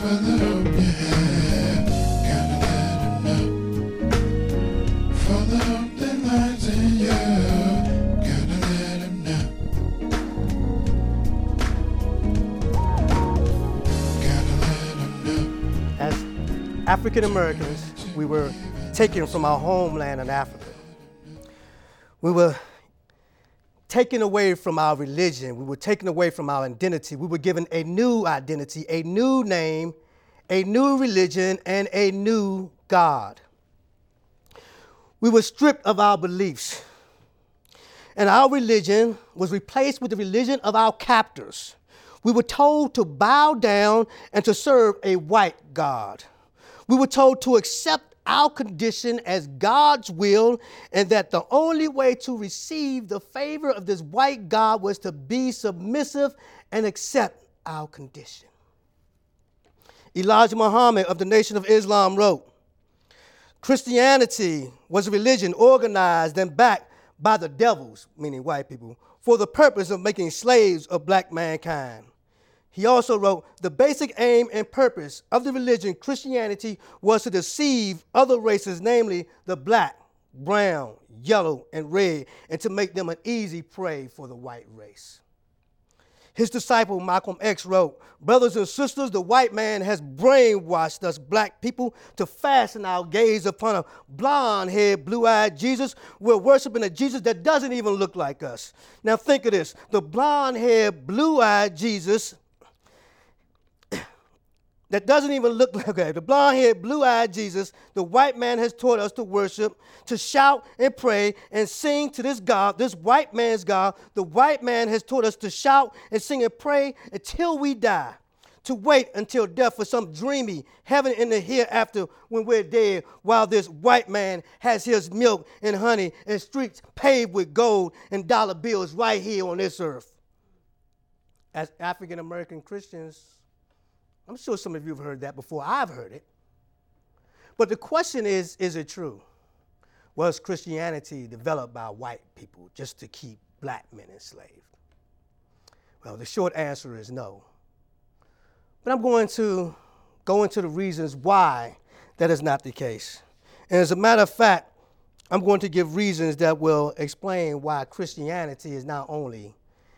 As African Americans, we were taken from our homeland in Africa. We were taken away from our religion. We were taken away from our identity. We were given a new identity, a new name, a new religion, and a new God. We were stripped of our beliefs, and our religion was replaced with the religion of our captors. We were told to bow down and to serve a white God. We were told to accept our condition as God's will, and that the only way to receive the favor of this white God was to be submissive and accept our condition. Elijah Muhammad of the Nation of Islam wrote, "Christianity was a religion organized and backed by the devils," meaning white people, "for the purpose of making slaves of black mankind." He also wrote, "The basic aim and purpose of the religion Christianity was to deceive other races, namely the black, brown, yellow, and red, and to make them an easy prey for the white race." His disciple Malcolm X wrote, "Brothers and sisters, the white man has brainwashed us black people to fasten our gaze upon a blonde-haired, blue-eyed Jesus. We're worshiping a Jesus that doesn't even look like us." Now think of this. The blonde-haired, blue-eyed Jesus that doesn't even look like, okay, the blonde-haired, blue-eyed Jesus, the white man has taught us to worship, to shout and pray and sing to this God, this white man's God. The white man has taught us to shout and sing and pray until we die, to wait until death for some dreamy heaven in the hereafter when we're dead, while this white man has his milk and honey and streets paved with gold and dollar bills right here on this earth. As African-American Christians, I'm sure some of you have heard that before. I've heard it. But the question is it true? Was Christianity developed by white people just to keep black men enslaved? Well, the short answer is no. But I'm going to go into the reasons why that is not the case. And as a matter of fact, I'm going to give reasons that will explain why Christianity is not only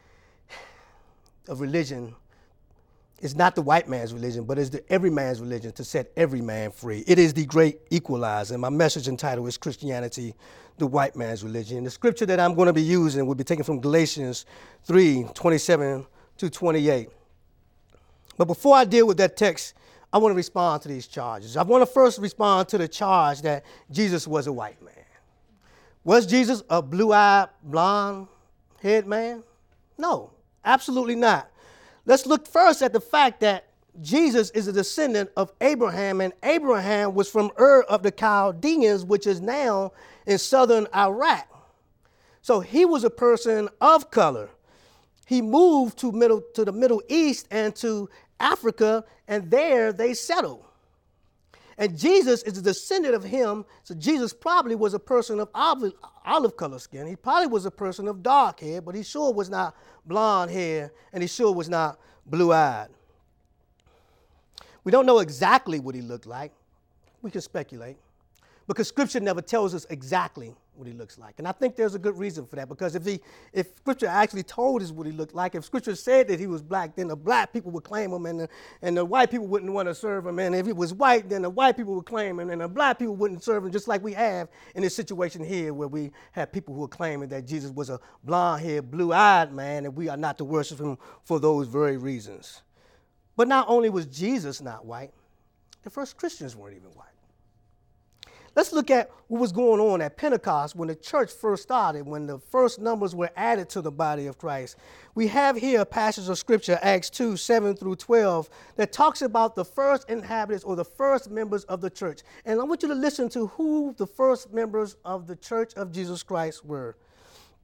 a religion. It's not the white man's religion, but it's the every man's religion to set every man free. It is the great equalizer. And my message entitled is Christianity, the white man's religion. And the scripture that I'm going to be using will be taken from Galatians 3:27 to 28. But before I deal with that text, I want to respond to these charges. I want to first respond to the charge that Jesus was a white man. Was Jesus a blue-eyed, blonde-haired man? No, absolutely not. Let's look first at the fact that Jesus is a descendant of Abraham, and Abraham was from Ur of the Chaldeans, which is now in southern Iraq. So he was a person of color. He moved to the Middle East and to Africa, and there they settled. And Jesus is a descendant of him, so Jesus probably was a person of olive color skin. He probably was a person of dark hair, but he sure was not blonde hair, and he sure was not blue-eyed. We don't know exactly what he looked like. We can speculate, because Scripture never tells us exactly what he looks like. And I think there's a good reason for that, because if Scripture actually told us what he looked like, if Scripture said that he was black, then the black people would claim him, and the white people wouldn't want to serve him. And if he was white, then the white people would claim him, and the black people wouldn't serve him, just like we have in this situation here, where we have people who are claiming that Jesus was a blonde-haired, blue-eyed man, and we are not to worship him for those very reasons. But not only was Jesus not white, the first Christians weren't even white. Let's look at what was going on at Pentecost when the church first started, when the first numbers were added to the body of Christ. We have here a passage of Scripture, Acts 2:7 through 12, that talks about the first inhabitants or the first members of the church. And I want you to listen to who the first members of the church of Jesus Christ were.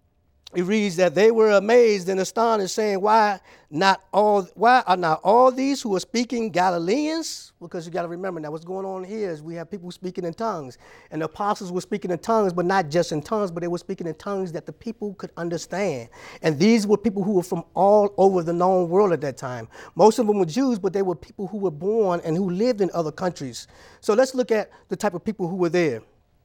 it reads that they were amazed and astonished, saying, why are not all these who are speaking Galileans? Because you got to remember now what's going on here is we have people speaking in tongues. And the apostles were speaking in tongues, but not just in tongues, but they were speaking in tongues that the people could understand. And these were people who were from all over the known world at that time. Most of them were Jews, but they were people who were born and who lived in other countries. So let's look at the type of people who were there.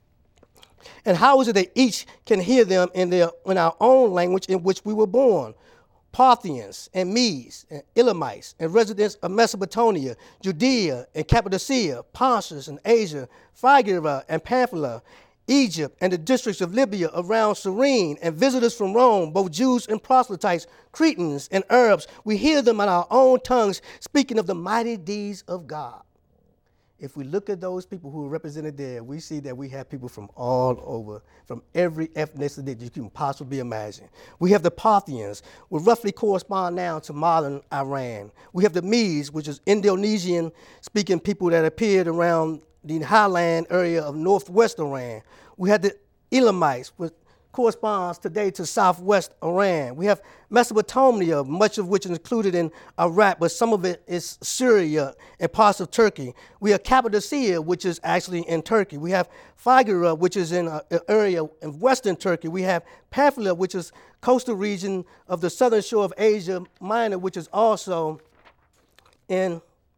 And how is it that each can hear them in our own language in which we were born? Parthians and Medes and Elamites and residents of Mesopotamia, Judea and Cappadocia, Pontus and Asia, Phrygia and Pamphylia, Egypt and the districts of Libya around Cyrene, and visitors from Rome, both Jews and proselytes, Cretans and Arabs. We hear them in our own tongues speaking of the mighty deeds of God. If we look at those people who are represented there, we see that we have people from all over, from every ethnicity that you can possibly imagine. We have the Parthians, which roughly correspond now to modern Iran. We have the Medes, which is Indonesian-speaking people that appeared around the highland area of northwest Iran. We have the Elamites, which corresponds today to southwest Iran. We have Mesopotamia, much of which is included in Iraq, but some of it is Syria and parts of Turkey. We have Cappadocia, which is actually in Turkey. We have Phrygia, which is in an area in western Turkey. We have Pamphylia, which is coastal region of the southern shore of Asia Minor, which is also in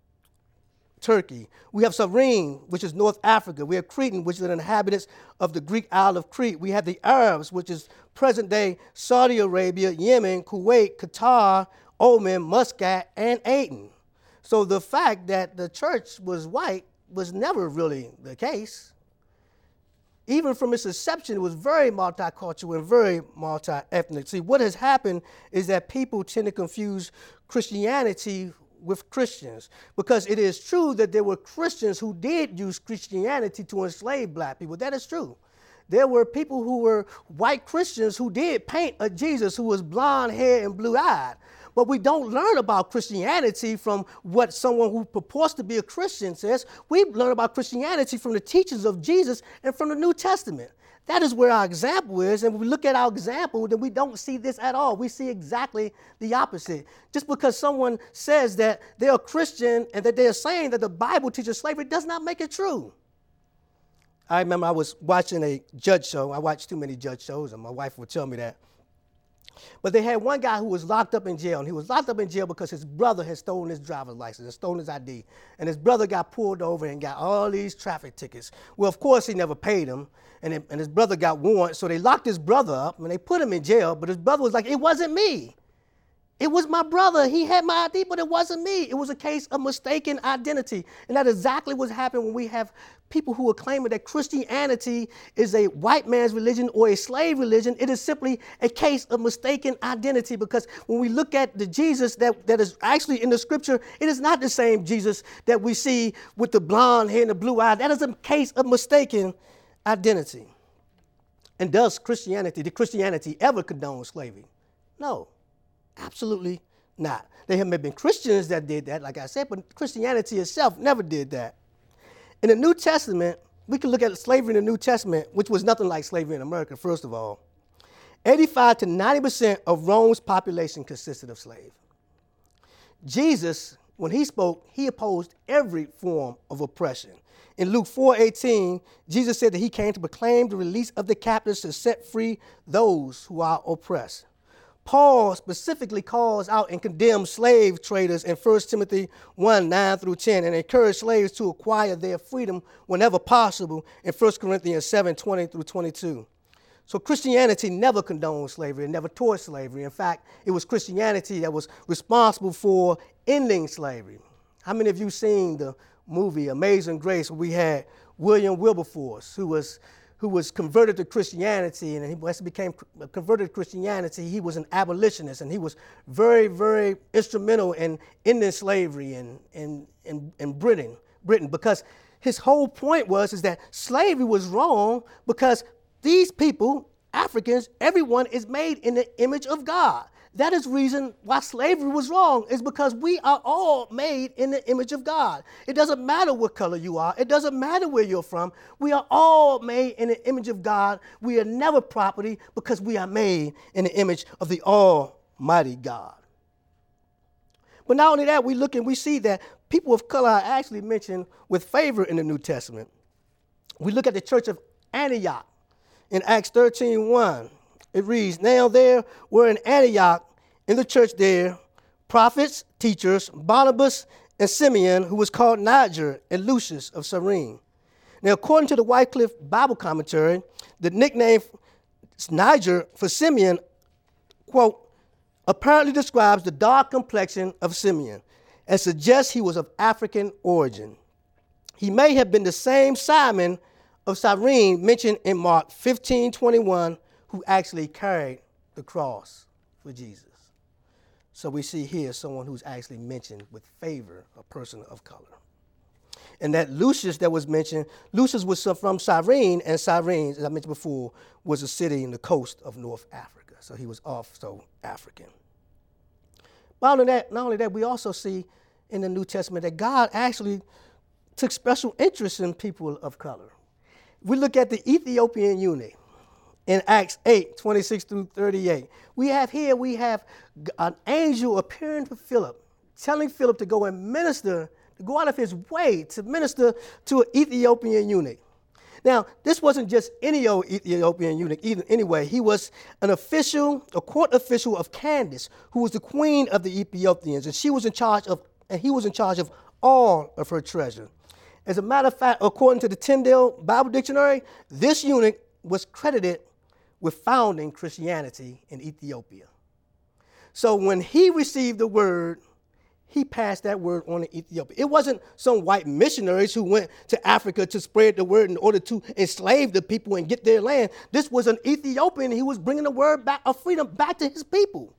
Turkey. We have Cyrene, which is North Africa. We have Cretan, which is the inhabitants of the Greek Isle of Crete. We have the Arabs, which is present-day Saudi Arabia, Yemen, Kuwait, Qatar, Oman, Muscat, and Aden. So the fact that the church was white was never really the case. Even from its inception, it was very multicultural and very multi-ethnic. See, what has happened is that people tend to confuse Christianity with Christians, because it is true that there were Christians who did use Christianity to enslave black people. That is true. There were people who were white Christians who did paint a Jesus who was blonde hair and blue-eyed. But we don't learn about Christianity from what someone who purports to be a Christian says. We learn about Christianity from the teachings of Jesus and from the New Testament. That is where our example is, and when we look at our example, then we don't see this at all. We see exactly the opposite. Just because someone says that they're a Christian and that they're saying that the Bible teaches slavery does not make it true. I remember I was watching a judge show. I watch too many judge shows, and my wife would tell me that. But they had one guy who was locked up in jail, and he was locked up in jail because his brother had stolen his driver's license, had stolen his ID. And his brother got pulled over and got all these traffic tickets. Well, of course, he never paid him, and his brother got warrant, so they locked his brother up, and they put him in jail, but his brother was like, it wasn't me. It was my brother. He had my ID, but it wasn't me. It was a case of mistaken identity. And that is exactly what's happened when we have people who are claiming that Christianity is a white man's religion or a slave religion. It is simply a case of mistaken identity, because when we look at the Jesus that is actually in the scripture, it is not the same Jesus that we see with the blonde hair and the blue eye. That is a case of mistaken identity. And did Christianity ever condone slavery? No. Absolutely not. There may have been Christians that did that, like I said, but Christianity itself never did that. In the New Testament, we can look at slavery in the New Testament, which was nothing like slavery in America, first of all. 85 to 90% of Rome's population consisted of slaves. Jesus, when he spoke, he opposed every form of oppression. In Luke 4:18, Jesus said that he came to proclaim the release of the captives to set free those who are oppressed. Paul specifically calls out and condemns slave traders in 1 Timothy 1:9 through 10, and encouraged slaves to acquire their freedom whenever possible in 1 Corinthians 7:20 through 22. So Christianity never condoned slavery and never taught slavery. In fact, it was Christianity that was responsible for ending slavery. How many of you seen the movie Amazing Grace, where we had William Wilberforce, who was converted to Christianity, and when he became converted to Christianity, he was an abolitionist, and he was very, very instrumental in ending slavery in Britain, because his whole point is that slavery was wrong because these people, Africans, everyone is made in the image of God. That is the reason why slavery was wrong, is because we are all made in the image of God. It doesn't matter what color you are. It doesn't matter where you're from. We are all made in the image of God. We are never property because we are made in the image of the Almighty God. But not only that, we look and we see that people of color are actually mentioned with favor in the New Testament. We look at the church of Antioch in Acts 13:1. It reads, "Now there were in Antioch, in the church there, prophets, teachers, Barnabas and Simeon, who was called Niger, and Lucius of Cyrene." Now, according to the Wycliffe Bible Commentary, the nickname Niger for Simeon, quote, apparently describes the dark complexion of Simeon and suggests he was of African origin. He may have been the same Simon of Cyrene mentioned in Mark 15:21, who actually carried the cross for Jesus. So we see here someone who's actually mentioned with favor, a person of color. And that Lucius that was mentioned, Lucius was from Cyrene, and Cyrene, as I mentioned before, was a city in the coast of North Africa. So he was also African. Not only that, we also see in the New Testament that God actually took special interest in people of color. We look at the Ethiopian eunuch in Acts 8:26-38. We have an angel appearing to Philip, telling Philip to go and minister, to go out of his way to minister to an Ethiopian eunuch. Now, this wasn't just any old Ethiopian eunuch anyway. He was a court official of Candace, who was the queen of the Ethiopians, and he was in charge of all of her treasure. As a matter of fact, according to the Tyndale Bible Dictionary, this eunuch was credited with founding Christianity in Ethiopia. So when he received the word, he passed that word on to Ethiopia. It wasn't some white missionaries who went to Africa to spread the word in order to enslave the people and get their land. This was an Ethiopian. He was bringing the word back of freedom back to his people.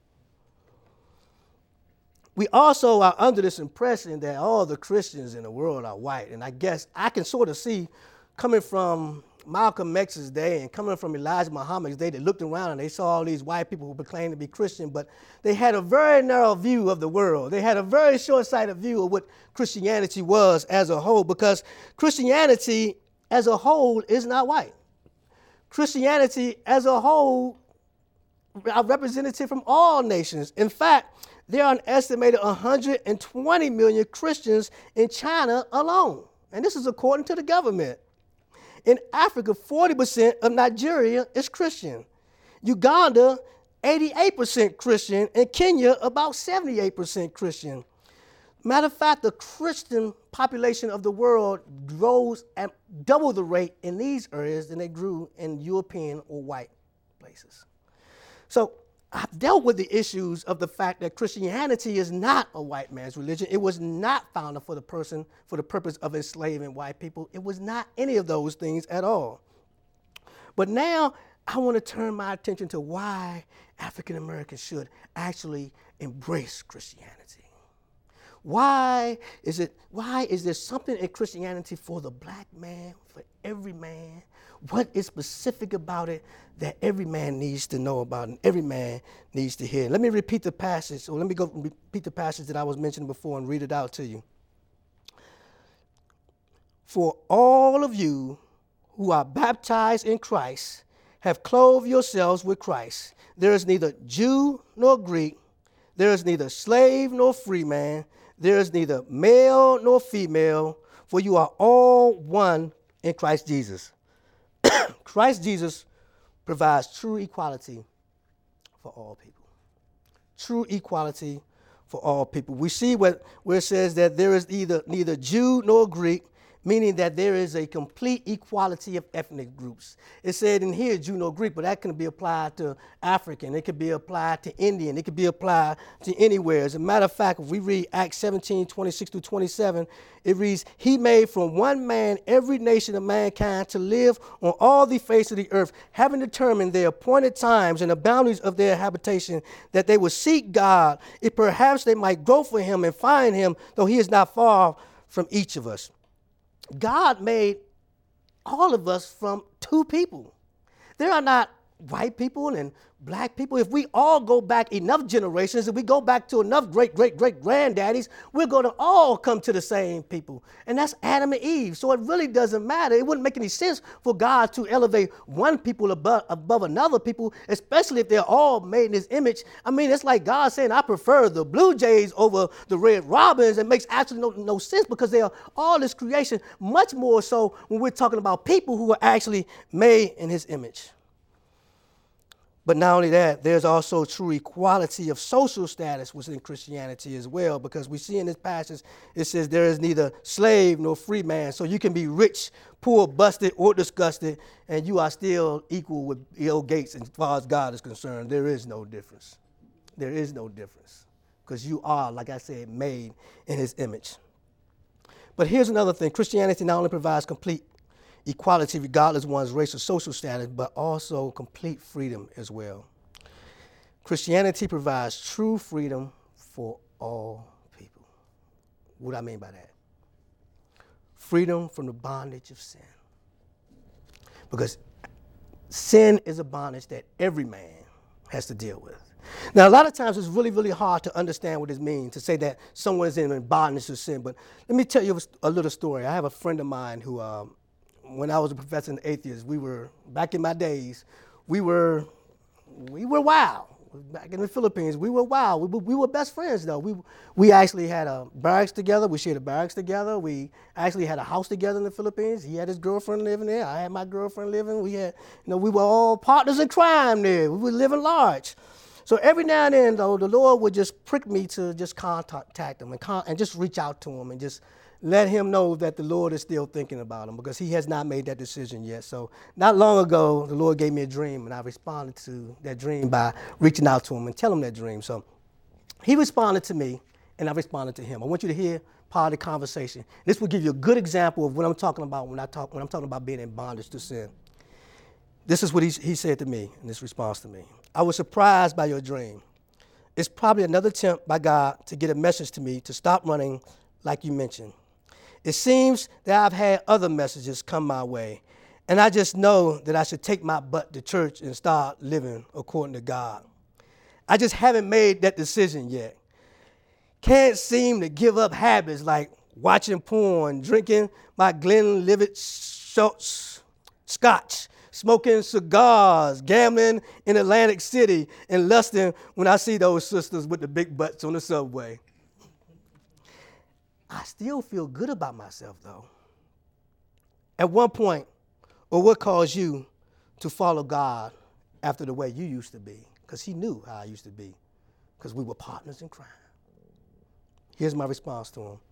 We also are under this impression that all the Christians in the world are white. And I guess I can sort of see, coming from Malcolm X's day and coming from Elijah Muhammad's day, they looked around and they saw all these white people who proclaimed to be Christian, but they had a very narrow view of the world. They had a very short-sighted view of what Christianity was as a whole, because Christianity as a whole is not white. Christianity as a whole are representative from all nations. In fact, there are an estimated 120 million Christians in China alone. And this is according to the government. In Africa, 40% of Nigeria is Christian. Uganda, 88% Christian. And Kenya, about 78% Christian. Matter of fact, the Christian population of the world grows at double the rate in these areas than they grew in European or white places. So I've dealt with the issues of the fact that Christianity is not a white man's religion. It was not founded for the purpose of enslaving white people. It was not any of those things at all. But now I want to turn my attention to why African Americans should actually embrace Christianity. Why is there something in Christianity for the black man, for every man? What is specific about it that every man needs to know about and every man needs to hear? Let me repeat the passage, or let me go repeat the passage that I was mentioning before and read it out to you. "For all of you who are baptized in Christ have clothed yourselves with Christ. There is neither Jew nor Greek. There is neither slave nor free man. There is neither male nor female, for you are all one in Christ Jesus." Christ Jesus provides true equality for all people. True equality for all people. We see where it says that there is neither Jew nor Greek, meaning that there is a complete equality of ethnic groups. It said in here, Jew nor Greek, but that can be applied to African. It could be applied to Indian. It could be applied to anywhere. As a matter of fact, if we read Acts 17:26-27, it reads, "He made from one man every nation of mankind to live on all the face of the earth, having determined their appointed times and the boundaries of their habitation, that they would seek God, if perhaps they might go for him and find him, though he is not far from each of us." God made all of us from two people. There are not white people and black people, if we all go back enough generations, if we go back to enough great-great-great-granddaddies, we're going to all come to the same people. And that's Adam and Eve. So it really doesn't matter. It wouldn't make any sense for God to elevate one people above another people, especially if they're all made in his image. I mean, it's like God saying, I prefer the Blue Jays over the Red Robins. It makes absolutely no sense because they are all this creation, much more so when we're talking about people who are actually made in his image. But not only that, there's also true equality of social status within Christianity as well, because we see in this passage, it says there is neither slave nor free man. So you can be rich, poor, busted, or disgusted, and you are still equal with Bill Gates as far as God is concerned. There is no difference. There is no difference, because you are, like I said, made in his image. But here's another thing. Christianity not only provides complete equality regardless of one's race or social status, but also complete freedom as well. Christianity provides true freedom for all people. What do I mean by that? Freedom from the bondage of sin. Because sin is a bondage that every man has to deal with. Now, a lot of times it's really, really hard to understand what it means to say that someone is in bondage to sin, but let me tell you a little story. I have a friend of mine who, when I was a professor atheist, back in my days, we were wild. Back in the Philippines, we were wild. We were best friends, though. We actually had a barracks together. We shared a barracks together. We actually had a house together in the Philippines. He had his girlfriend living there. I had my girlfriend living. We were all partners in crime there. We were living large. So every now and then, though, the Lord would just prick me to just contact him and just reach out to him and just let him know that the Lord is still thinking about him, because he has not made that decision yet. So not long ago, the Lord gave me a dream, and I responded to that dream by reaching out to him and telling him that dream. So he responded to me, and I responded to him. I want you to hear part of the conversation. This will give you a good example of what I'm talking about when I'm talking about being in bondage to sin. This is what he said to me in this response to me. I was surprised by your dream. It's probably another attempt by God to get a message to me to stop running like you mentioned. It seems that I've had other messages come my way, and I just know that I should take my butt to church and start living according to God. I just haven't made that decision yet. Can't seem to give up habits like watching porn, drinking my Glenlivet scotch, smoking cigars, gambling in Atlantic City, and lusting when I see those sisters with the big butts on the subway. I still feel good about myself, though. At one point, or what caused you to follow God after the way you used to be? Because he knew how I used to be, because we were partners in crime. Here's my response to him.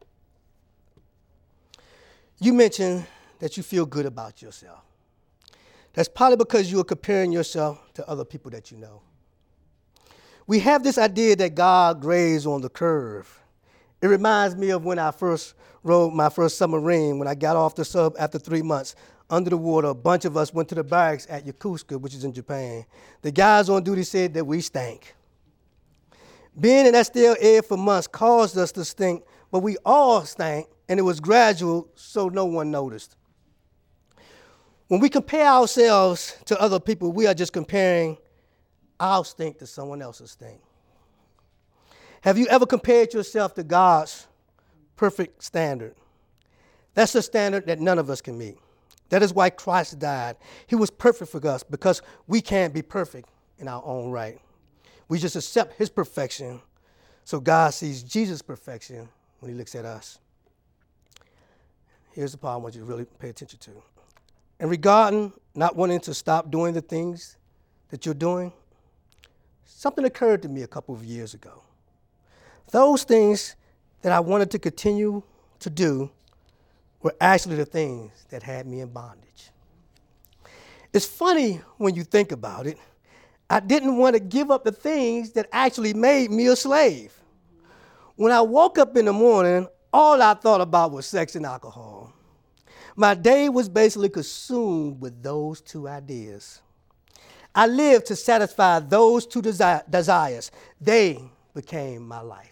You mentioned that you feel good about yourself. That's probably because you are comparing yourself to other people that you know. We have this idea that God grades on the curve. It reminds me of when I first rode my first submarine, when I got off the sub after 3 months. Under the water, a bunch of us went to the barracks at Yokosuka, which is in Japan. The guys on duty said that we stank. Being in that stale air for months caused us to stink, but we all stank, and it was gradual, so no one noticed. When we compare ourselves to other people, we are just comparing our stink to someone else's stink. Have you ever compared yourself to God's perfect standard? That's a standard that none of us can meet. That is why Christ died. He was perfect for us because we can't be perfect in our own right. We just accept his perfection, so God sees Jesus' perfection when he looks at us. Here's the part I want you to really pay attention to. And regarding not wanting to stop doing the things that you're doing, something occurred to me a couple of years ago. Those things that I wanted to continue to do were actually the things that had me in bondage. It's funny when you think about it. I didn't want to give up the things that actually made me a slave. When I woke up in the morning, all I thought about was sex and alcohol. My day was basically consumed with those two ideas. I lived to satisfy those two desires. They became my life.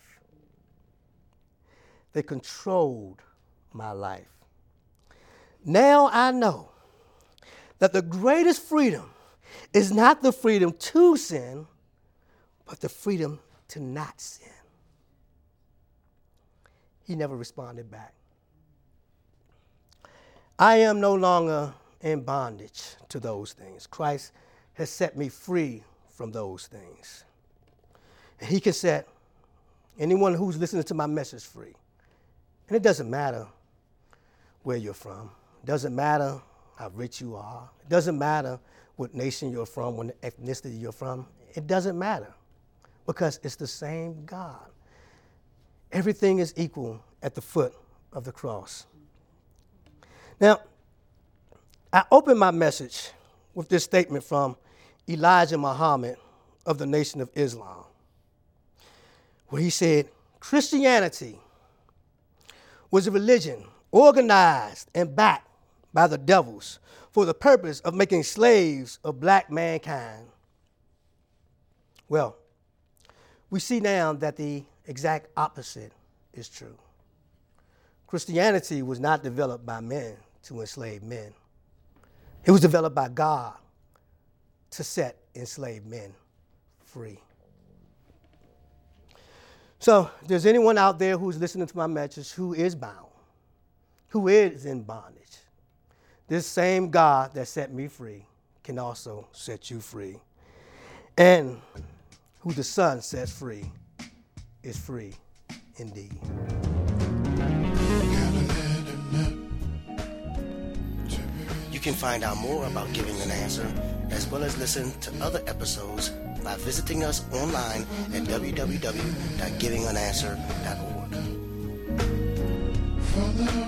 They controlled my life. Now I know that the greatest freedom is not the freedom to sin, but the freedom to not sin. He never responded back. I am no longer in bondage to those things. Christ has set me free from those things. And he can set anyone who's listening to my message free. And it doesn't matter where you're from. It doesn't matter how rich you are. It doesn't matter what nation you're from, what ethnicity you're from. It doesn't matter because it's the same God. Everything is equal at the foot of the cross. Now, I opened my message with this statement from Elijah Muhammad of the Nation of Islam, where he said, Christianity was a religion organized and backed by the devils for the purpose of making slaves of black mankind. Well, we see now that the exact opposite is true. Christianity was not developed by men to enslave men. It was developed by God to set enslaved men free. So if there's anyone out there who's listening to my message who is bound, who is in bondage, this same God that set me free can also set you free. And who the Son sets free is free indeed. You can find out more about Giving an Answer, as well as listen to other episodes by visiting us online at www.givingananswer.org.